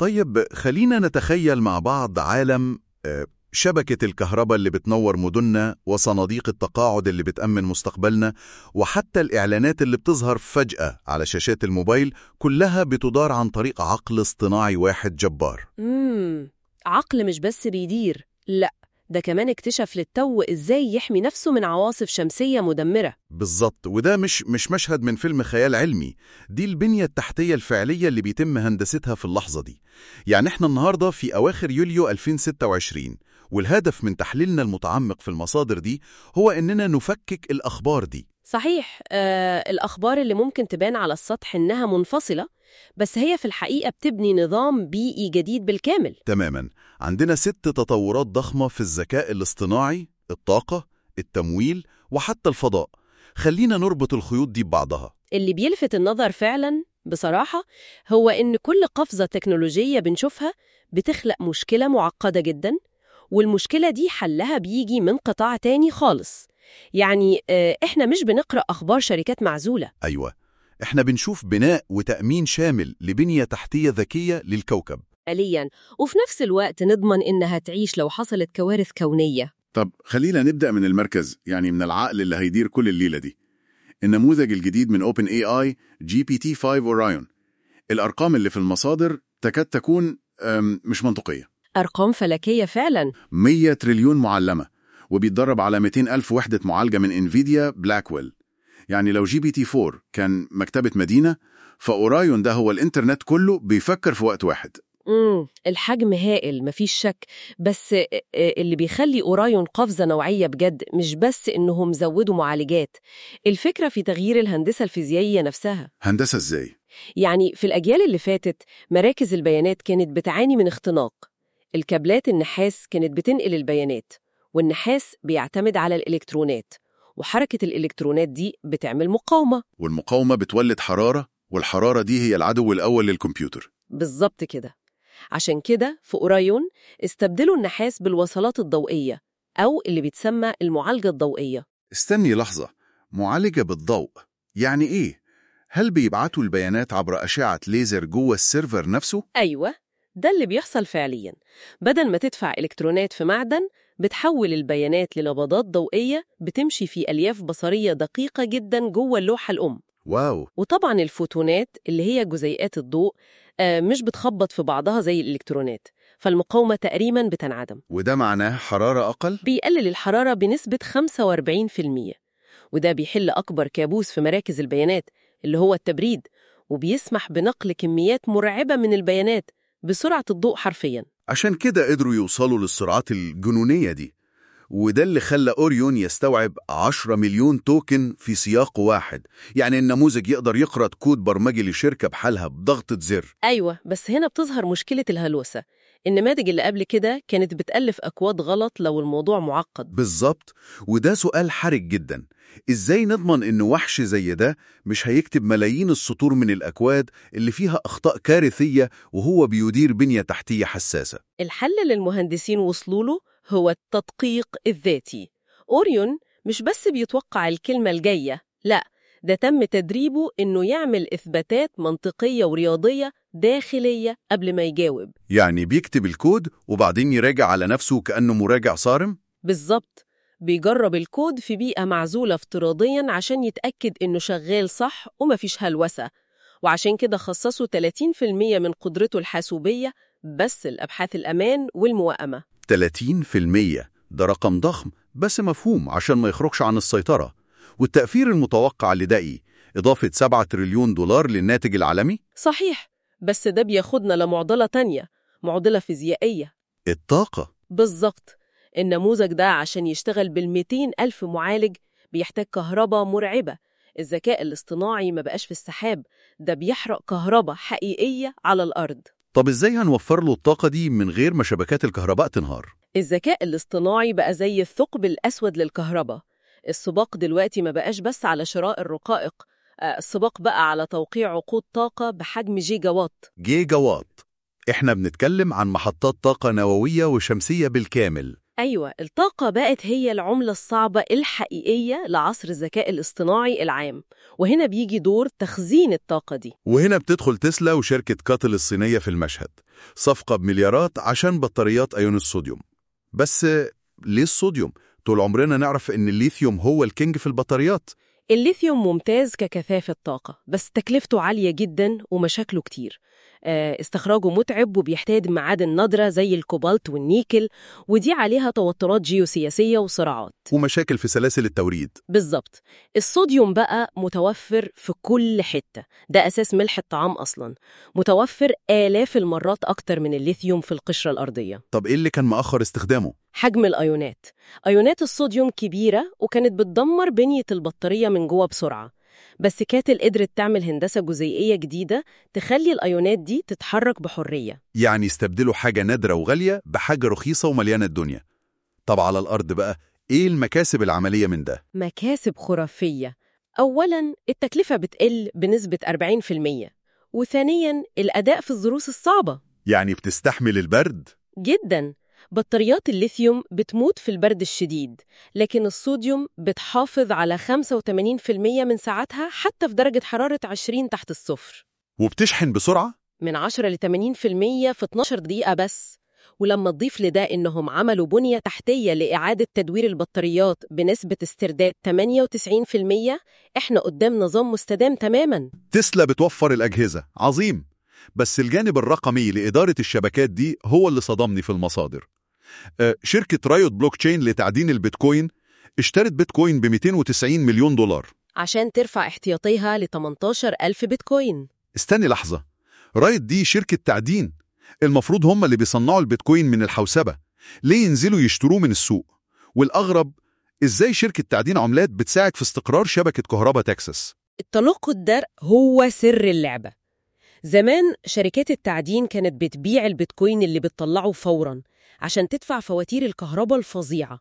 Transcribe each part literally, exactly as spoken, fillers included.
طيب خلينا نتخيل مع بعض عالم آه، شبكة الكهرباء اللي بتنور مدننا وصناديق التقاعد اللي بتأمن مستقبلنا وحتى الإعلانات اللي بتظهر فجأة على شاشات الموبايل كلها بتدار عن طريق عقل اصطناعي واحد جبار. امم عقل مش بس بيدير، لا، ده كمان اكتشف للتو ازاي يحمي نفسه من عواصف شمسية مدمرة. بالظبط، وده مش مش مشهد من فيلم خيال علمي، دي البنية التحتية الفعلية اللي بيتم هندستها في اللحظة دي. يعني احنا النهاردة في أواخر يوليو ألفين وستة وعشرين، والهدف من تحليلنا المتعمق في المصادر دي هو إننا نفكك الأخبار دي. صحيح، آه، الأخبار اللي ممكن تبان على السطح إنها منفصلة، بس هي في الحقيقة بتبني نظام بيئي جديد بالكامل. تماما، عندنا ست تطورات ضخمة في الذكاء الاصطناعي، الطاقة، التمويل، وحتى الفضاء. خلينا نربط الخيوط دي ببعضها. اللي بيلفت النظر فعلا بصراحة هو إن كل قفزة تكنولوجية بنشوفها بتخلق مشكلة معقدة جدا، والمشكلة دي حلها بيجي من قطاع تاني خالص. يعني آه، إحنا مش بنقرأ أخبار شركات معزولة. أيوة، احنا بنشوف بناء وتأمين شامل لبنية تحتية ذكية للكوكب آلياً، وفي نفس الوقت نضمن إنها تعيش لو حصلت كوارث كونية. طب خلينا نبدأ من المركز، يعني من العقل اللي هيدير كل الليلة دي. النموذج الجديد من أوبن إي آي جي بي تي خمسة أورايون. الأرقام اللي في المصادر تكاد تكون أم، مش منطقية. أرقام فلكية فعلاً. مية تريليون معلمة، وبيتدرب على مئتين ألف وحدة معالجة من انفيديا بلاكويل. يعني لو جي بي تي أربعة كان مكتبة مدينة، فأورايون ده هو الإنترنت كله بيفكر في وقت واحد. امم الحجم هائل مفيش شك، بس آه، آه، اللي بيخلي أورايون قفزة نوعية بجد مش بس إنهم زودوا معالجات، الفكرة في تغيير الهندسة الفيزيائية نفسها. هندسة إزاي؟ يعني في الأجيال اللي فاتت مراكز البيانات كانت بتعاني من اختناق. الكابلات النحاس كانت بتنقل البيانات، والنحاس بيعتمد على الإلكترونات، وحركة الإلكترونات دي بتعمل مقاومة. والمقاومة بتولد حرارة، والحرارة دي هي العدو الأول للكمبيوتر. بالظبط كده. عشان كده في أورايون استبدلوا النحاس بالوصلات الضوئية، أو اللي بيتسمى المعالجة الضوئية. استني لحظة، معالجة بالضوء يعني إيه؟ هل بيبعتوا البيانات عبر أشعة ليزر جوه السيرفر نفسه؟ أيوة، ده اللي بيحصل فعلياً. بدل ما تدفع إلكترونات في معدن، بتحول البيانات لنبضات ضوئية بتمشي في ألياف بصرية دقيقة جداً جوه اللوحة الأم. واو. وطبعاً الفوتونات اللي هي جزيئات الضوء آه، مش بتخبط في بعضها زي الإلكترونات، فالمقاومة تقريباً بتنعدم. وده معناه حرارة أقل؟ بيقلل الحرارة بنسبة خمسة وأربعين بالمية، وده بيحل أكبر كابوس في مراكز البيانات اللي هو التبريد، وبيسمح بنقل كميات مرعبة من البيانات بسرعة الضوء حرفياً. عشان كده قدروا يوصلوا للسرعات الجنونية دي، وده اللي خلى أوريون يستوعب عشرة مليون توكن في سياق واحد. يعني النموذج يقدر يقرأ كود برمجي لشركة بحالها بضغطة زر. أيوة، بس هنا بتظهر مشكلة الهلوسة. النماذج اللي قبل كده كانت بتألف أكواد غلط لو الموضوع معقد. بالظبط، وده سؤال حرج جدا. إزاي نضمن إن وحش زي ده مش هيكتب ملايين السطور من الأكواد اللي فيها أخطاء كارثية وهو بيدير بنية تحتية حساسة؟ الحل اللي المهندسين وصلوا له هو التدقيق الذاتي. أوريون مش بس بيتوقع الكلمة الجاية، لا، ده تم تدريبه إنه يعمل إثباتات منطقية ورياضية داخلية قبل ما يجاوب. يعني بيكتب الكود وبعدين يراجع على نفسه كأنه مراجع صارم؟ بالظبط، بيجرب الكود في بيئة معزولة افتراضياً عشان يتأكد إنه شغال صح ومفيش هلوسة، وعشان كده خصصوا ثلاثين بالمية من قدرته الحاسوبية بس لأبحاث الأمان والموائمة. ثلاثين بالمية ده رقم ضخم بس مفهوم عشان ما يخرجش عن السيطرة. والتأثير المتوقع لدائي إضافة سبعة تريليون دولار للناتج العالمي؟ صحيح، بس ده بياخدنا لمعضلة تانية، معضلة فيزيائية. الطاقة. بالظبط، النموذج ده عشان يشتغل بالمئتين ألف معالج بيحتاج كهرباء مرعبة. الذكاء الاصطناعي ما بقاش في السحاب، ده بيحرق كهرباء حقيقية على الأرض. طب إزاي هنوفر له الطاقة دي من غير ما شبكات الكهرباء تنهار؟ الذكاء الاصطناعي بقى زي الثقب الأسود للكهرباء. السباق دلوقتي ما بقاش بس على شراء الرقائق، آه، السباق بقى على توقيع عقود طاقة بحجم جيجا وات. جيجا وات. إحنا بنتكلم عن محطات طاقة نووية وشمسية بالكامل. أيوة، الطاقة بقت هي العملة الصعبة الحقيقية لعصر الذكاء الاصطناعي العام، وهنا بيجي دور تخزين الطاقة دي. وهنا بتدخل تسلا وشركة كاتل الصينية في المشهد، صفقة بمليارات عشان بطاريات أيون الصوديوم. بس ليه الصوديوم؟ طول عمرنا نعرف إن الليثيوم هو الكينج في البطاريات. الليثيوم ممتاز ككثافة طاقة، بس تكلفته عالية جدا ومشاكله كتير. آه، استخراجه متعب وبيحتاج معادن نادرة زي الكوبالت والنيكل، ودي عليها توترات جيوسياسية وصراعات. ومشاكل في سلاسل التوريد. بالظبط. الصوديوم بقى متوفر في كل حتة، ده أساس ملح الطعام أصلا، متوفر آلاف المرات أكتر من الليثيوم في القشرة الأرضية. طب إيه اللي كان مأخر استخدامه؟ حجم الأيونات. أيونات الصوديوم كبيرة وكانت بتدمر بنية البطارية من جوه بسرعة، بس كاتل قدرت تعمل هندسة جزيئية جديدة تخلي الأيونات دي تتحرك بحرية. يعني استبدلوا حاجة نادرة وغالية بحاجة رخيصة ومليانة الدنيا. طب على الأرض بقى، إيه المكاسب العملية من ده؟ مكاسب خرافية. أولاً، التكلفة بتقل بنسبة أربعين في المية، وثانياً الأداء في الظروف الصعبة. يعني بتستحمل البرد؟ جداً. بطاريات الليثيوم بتموت في البرد الشديد، لكن الصوديوم بتحافظ على خمسة وثمانين في المية من ساعتها حتى في درجة حرارة عشرين تحت الصفر. وبتشحن بسرعة؟ من عشرة ل ثمانين في المية في اتناشر دقيقة بس. ولما تضيف لده إنهم عملوا بنية تحتية لإعادة تدوير البطاريات بنسبة استرداد ثمانية وتسعين في المية، إحنا قدام نظام مستدام تماماً. تسلا بتوفر الأجهزة، عظيم. بس الجانب الرقمي لإدارة الشبكات دي هو اللي صدمني في المصادر. أه شركة رايوت بلوك تشين لتعدين البيتكوين اشترت بيتكوين ب مئتين وتسعين مليون دولار عشان ترفع احتياطيها ل ثمانية عشر ألف بيتكوين. استني لحظة، رايوت دي شركة تعدين، المفروض هم اللي بيصنعوا البيتكوين من الحوسبة، ليه ينزلوا يشتروه من السوق؟ والأغرب، إزاي شركة تعدين عملات بتساعد في استقرار شبكة كهرباء تكساس؟ التناقض ده هو سر اللعبة. زمان شركات التعدين كانت بتبيع البيتكوين اللي بتطلعه فوراً عشان تدفع فواتير الكهرباء الفظيعة،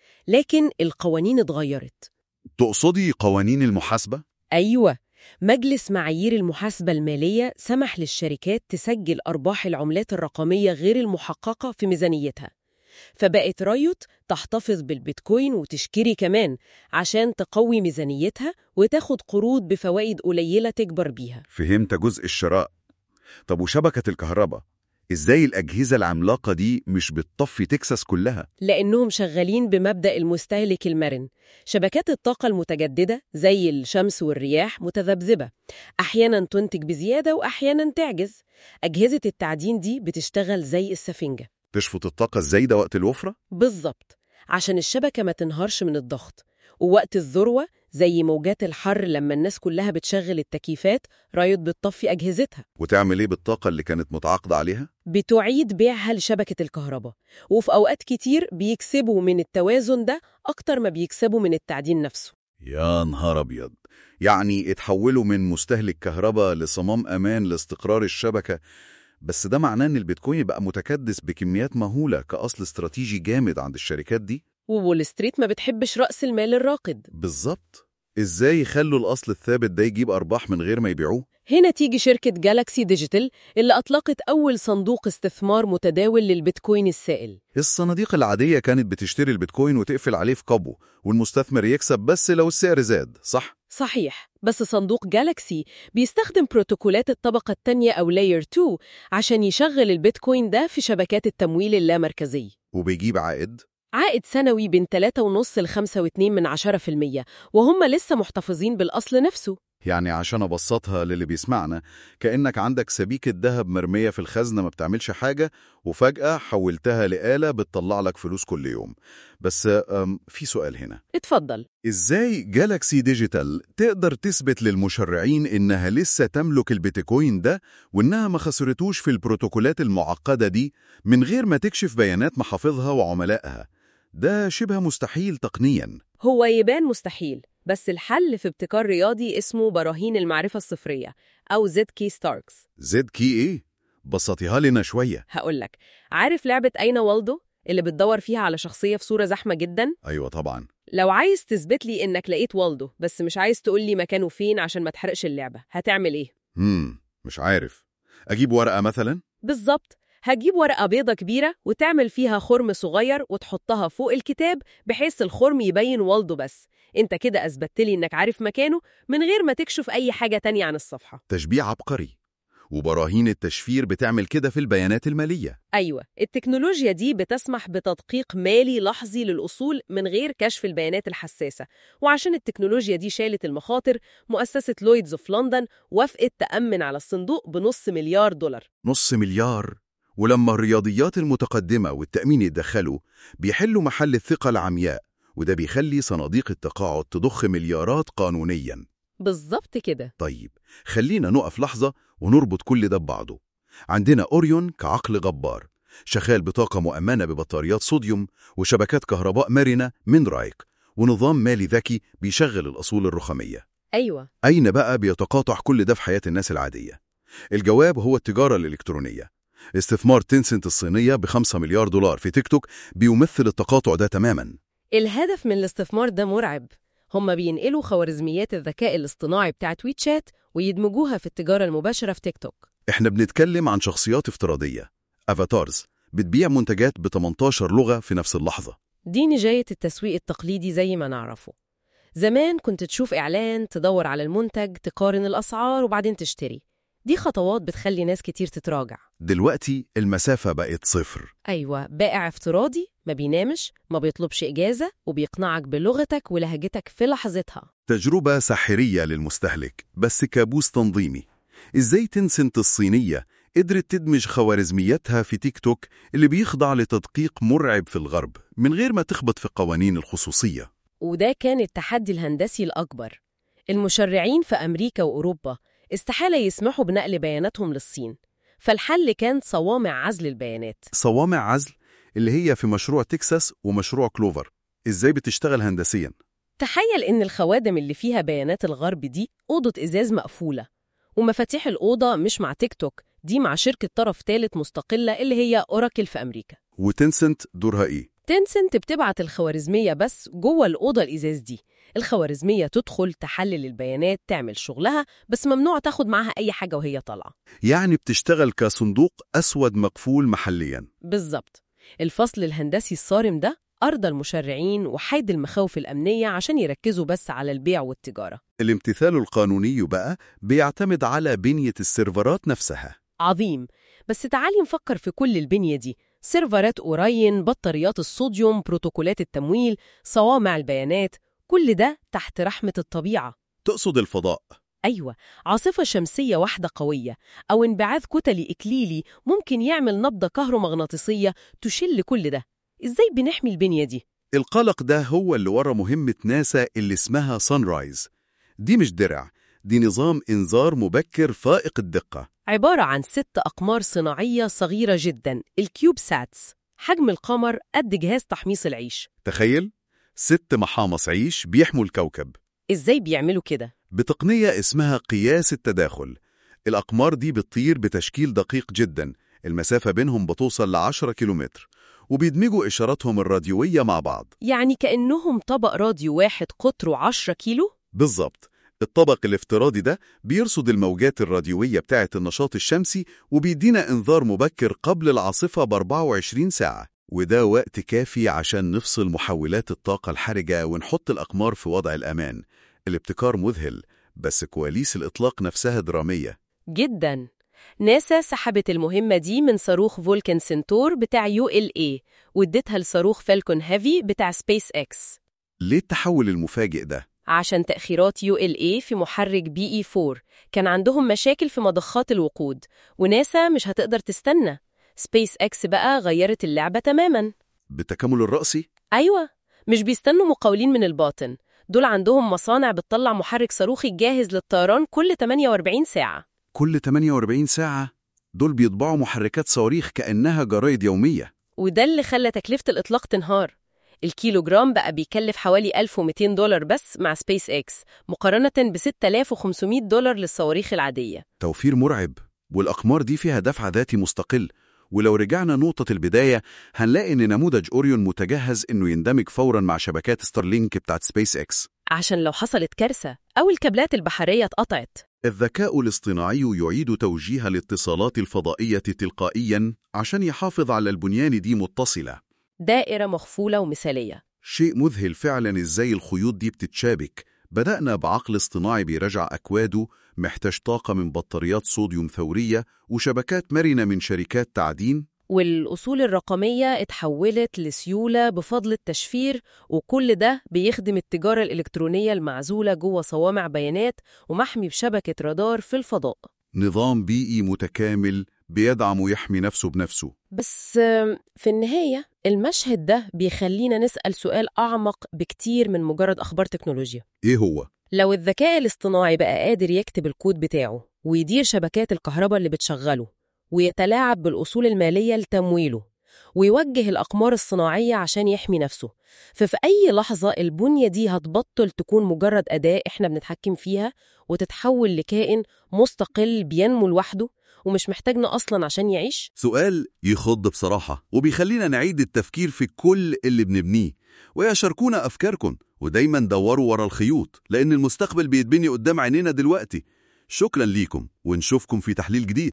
لكن القوانين اتغيرت. تقصدي قوانين المحاسبة؟ أيوة، مجلس معايير المحاسبة المالية سمح للشركات تسجل أرباح العملات الرقمية غير المحققة في ميزانيتها، فبقت رايوت تحتفظ بالبيتكوين وتشتري كمان عشان تقوي ميزانيتها وتاخد قروض بفوائد قليلة تكبر بيها. فهمت جزء الشراء. طب وشبكة الكهرباء، إزاي الأجهزة العملاقة دي مش بتطفي تكساس كلها؟ لأنهم شغالين بمبدأ المستهلك المرن. شبكات الطاقة المتجددة زي الشمس والرياح متذبذبة، أحياناً تنتج بزيادة وأحياناً تعجز. أجهزة التعدين دي بتشتغل زي السفنجة، تشفط الطاقة الزايدة وقت الوفرة؟ بالظبط، عشان الشبكة ما تنهارش من الضغط. ووقت الذروة زي موجات الحر لما الناس كلها بتشغل التكييفات، رايوت بتطفي أجهزتها. وتعمل إيه بالطاقة اللي كانت متعاقدة عليها؟ بتعيد بيعها لشبكة الكهرباء، وفي أوقات كتير بيكسبوا من التوازن ده أكتر ما بيكسبوا من التعدين نفسه. يا نهار أبيض، يعني اتحولوا من مستهلك كهرباء لصمام أمان لاستقرار الشبكة. بس ده معناه إن البيتكوين بقى متكدس بكميات مهولة كأصل استراتيجي جامد عند الشركات دي؟ وول ستريت ما بتحبش رأس المال الراكد. بالظبط. إزاي يخلوا الأصل الثابت ده يجيب أرباح من غير ما يبيعوه؟ هنا تيجي شركة جالاكسي ديجيتال اللي أطلقت أول صندوق استثمار متداول للبيتكوين السائل. الصناديق العادية كانت بتشتري البيتكوين وتقفل عليه في قبو، والمستثمر يكسب بس لو السعر زاد، صح؟ صحيح، بس صندوق جالاكسي بيستخدم بروتوكولات الطبقة الثانية أو لاير اتنين عشان يشغل البيتكوين ده في شبكات التمويل اللامركزي. وبيجيب عائد؟ عائد سنوي بين ثلاثة فاصلة خمسة ل خمسة فاصلة اثنين من عشرة في المية، وهم لسه محتفظين بالأصل نفسه. يعني عشان أبسطها للي بيسمعنا، كأنك عندك سبيكة ذهب مرمية في الخزنة ما بتعملش حاجة، وفجأة حولتها لآلة بتطلع لك فلوس كل يوم. بس في سؤال هنا، اتفضل. إزاي جالاكسي ديجيتال تقدر تثبت للمشرعين إنها لسه تملك البيتكوين ده وإنها ما خسرتوش في البروتوكولات المعقدة دي من غير ما تكشف بيانات محافظها وعملائها؟ ده شبه مستحيل تقنياً. هو يبان مستحيل، بس الحل في ابتكار رياضي اسمه براهين المعرفة الصفرية أو زد كي ستاركس. زد كي إيه؟ بسطيها لنا شوية. هقولك، عارف لعبة أين والدو اللي بتدور فيها على شخصية في صورة زحمة جدا؟ أيوة طبعاً. لو عايز تثبت لي إنك لقيت والدو بس مش عايز تقول لي مكانه فين عشان ما تحرقش اللعبة، هتعمل إيه؟ مم. مش عارف. أجيب ورقة مثلاً؟ بالظبط، هتجيب ورقة بيضة كبيرة وتعمل فيها خرم صغير وتحطها فوق الكتاب بحيث الخرم يبين والده بس. انت كده أثبتت لي إنك عارف مكانه من غير ما تكشف أي حاجة تانية عن الصفحة. تشبيه عبقري، وبراهين التشفير بتعمل كده في البيانات المالية. أيوة، التكنولوجيا دي بتسمح بتدقيق مالي لحظي للأصول من غير كشف البيانات الحساسة. وعشان التكنولوجيا دي شالت المخاطر، مؤسسة لويدز في لندن وافقت تأمن على الصندوق بنص مليار دولار. نص مليار؟ ولما الرياضيات المتقدمة والتأمين يتدخلوا بيحلوا محل الثقة العمياء، وده بيخلي صناديق التقاعد تضخ مليارات قانونياً. بالظبط كده. طيب خلينا نقف لحظة ونربط كل ده ببعضه. عندنا أوريون كعقل غبار شغال بطاقة مؤمنة ببطاريات صوديوم وشبكات كهرباء مرنة من رايك، ونظام مالي ذكي بيشغل الأصول الرقمية. أيوة. أين بقى بيتقاطع كل ده في حياة الناس العادية؟ الجواب هو التجارة الإلكترونية. استثمار تنسنت الصينية بخمسة مليار دولار في تيك توك بيمثل التقاطع ده تماماً. الهدف من الاستثمار ده مرعب. هم بينقلوا خوارزميات الذكاء الاصطناعي بتاع ويتشات ويدمجوها في التجارة المباشرة في تيك توك. احنا بنتكلم عن شخصيات افتراضية، افاتارز، بتبيع منتجات ب تمنتاشر لغة في نفس اللحظة. دي نجاية التسويق التقليدي زي ما نعرفه. زمان كنت تشوف إعلان، تدور على المنتج، تقارن الأسعار وبعدين تشتري. دي خطوات بتخلي ناس كتير تتراجع. دلوقتي المسافة بقت صفر. أيوة، بائع افتراضي ما بينامش، ما بيطلبش إجازة، وبيقنعك بلغتك ولهجتك في لحظتها. تجربة ساحرية للمستهلك، بس كابوس تنظيمي. إزاي تنسنت الصينية قدرت تدمج خوارزمياتها في تيك توك اللي بيخضع لتدقيق مرعب في الغرب من غير ما تخبط في قوانين الخصوصية؟ وده كان التحدي الهندسي الأكبر. المشرعين في أمريكا وأوروبا استحالة يسمحوا بنقل بياناتهم للصين، فالحل كان صوامع عزل البيانات. صوامع عزل اللي هي في مشروع تكساس ومشروع كلوفر. إزاي بتشتغل هندسياً؟ تخيل إن الخوادم اللي فيها بيانات الغرب دي أوضة إزاز مقفولة، ومفاتيح الأوضة مش مع تيك توك، دي مع شركة طرف ثالث مستقلة اللي هي أوراكل في أمريكا. وتنسنت دورها إيه؟ تنسنت بتبعت الخوارزمية بس جوه الأوضة الإزاز دي. الخوارزمية تدخل تحلل البيانات تعمل شغلها، بس ممنوع تاخد معها أي حاجة وهي طالعة. يعني بتشتغل كصندوق أسود مقفول محلياً. بالظبط. الفصل الهندسي الصارم ده أرضى المشرعين وحيد المخاوف الأمنية عشان يركزوا بس على البيع والتجارة. الامتثال القانوني بقى بيعتمد على بنية السيرفرات نفسها. عظيم. بس تعالي نفكر في كل البنية دي: سيرفرات أوراين، بطاريات الصوديوم، بروتوكولات التمويل، صوامع البيانات، كل ده تحت رحمة الطبيعة. تقصد الفضاء؟ أيوة، عاصفة شمسية واحدة قوية أو انبعاث كتلي إكليلي ممكن يعمل نبضة كهرومغناطيسية تشل كل ده. إزاي بنحمي البنية دي؟ القلق ده هو اللي ورا مهمة ناسا اللي اسمها سانرايز. دي مش درع، دي نظام إنذار مبكر فائق الدقة. عبارة عن ست أقمار صناعية صغيرة جدا، الكيوب ساتس، حجم القمر قد جهاز تحميص العيش. تخيل، ست محامص عيش بيحموا الكوكب. إزاي بيعملوا كده؟ بتقنية اسمها قياس التداخل. الأقمار دي بتطير بتشكيل دقيق جدا، المسافة بينهم بتوصل لعشرة كيلومتر، وبيدمجوا إشاراتهم الراديوية مع بعض. يعني كأنهم طبق راديو واحد قطره عشرة كيلو؟ بالظبط. الطبق الافتراضي ده بيرصد الموجات الراديوية بتاعة النشاط الشمسي وبيدينا إنذار مبكر قبل العاصفة ب أربعة وعشرين ساعة، وده وقت كافي عشان نفصل محولات الطاقة الحرجة ونحط الأقمار في وضع الأمان. الابتكار مذهل، بس كواليس الإطلاق نفسها درامية جداً. ناسا سحبت المهمة دي من صاروخ فولكان سنتور بتاع يو إل إيه وادتها لصاروخ فالكون هيفي بتاع سبيس إكس. ليه التحول المفاجئ ده؟ عشان تأخيرات يو إل إيه في محرك بي إي فور، كان عندهم مشاكل في مضخات الوقود، وناسا مش هتقدر تستنى. سبيس إكس بقى غيرت اللعبة تماماً. بالتكامل الرأسي؟ أيوة، مش بيستنوا مقاولين من الباطن، دول عندهم مصانع بتطلع محرك صاروخي جاهز للطيران كل ثمانية وأربعين ساعة. كل ثمانية وأربعين ساعة؟ دول بيطبعوا محركات صواريخ كأنها جرايد يومية. وده اللي خلى تكلفة الإطلاق تنهار. الكيلوغرام بقى بيكلف حوالي ألف ومئتين دولار بس مع سبيس إكس، مقارنة ب ستة آلاف وخمسمئة دولار للصواريخ العادية. توفير مرعب، والأقمار دي فيها دفع ذاتي مستقل. ولو رجعنا نقطة البداية هنلاقي إن نموذج أوريون متجهز إنه يندمج فوراً مع شبكات ستارلينك بتاعت سبيس إكس، عشان لو حصلت كارثة أو الكابلات البحرية اتقطعت. الذكاء الاصطناعي يعيد توجيه الاتصالات الفضائية تلقائياً عشان يحافظ على البنيان دي متصلة. دائرة مغفولة ومثالية. شيء مذهل فعلاً إزاي الخيوط دي بتتشابك. بدأنا بعقل اصطناعي بيرجع أكواده، محتاج طاقة من بطاريات صوديوم ثورية وشبكات مرنة من شركات تعدين، والأصول الرقمية اتحولت لسيولة بفضل التشفير، وكل ده بيخدم التجارة الإلكترونية المعزولة جوه صوامع بيانات ومحمي بشبكة رادار في الفضاء. نظام بيئي متكامل بيدعم ويحمي نفسه بنفسه. بس آم، في النهاية المشهد ده بيخلينا نسأل سؤال أعمق بكتير من مجرد أخبار تكنولوجيا. إيه هو؟ لو الذكاء الاصطناعي بقى قادر يكتب الكود بتاعه ويدير شبكات الكهرباء اللي بتشغله ويتلاعب بالأصول المالية لتمويله ويوجه الأقمار الصناعية عشان يحمي نفسه، ففي أي لحظة البنية دي هتبطل تكون مجرد أداة إحنا بنتحكم فيها وتتحول لكائن مستقل بينمو لوحده ومش محتاجنا أصلاً عشان يعيش. سؤال يخض بصراحة، وبيخلينا نعيد التفكير في كل اللي بنبنيه. ويشاركونا أفكاركم، ودايما دوروا ورا الخيوط، لأن المستقبل بيتبني قدام عينينا دلوقتي. شكرا ليكم، ونشوفكم في تحليل جديد.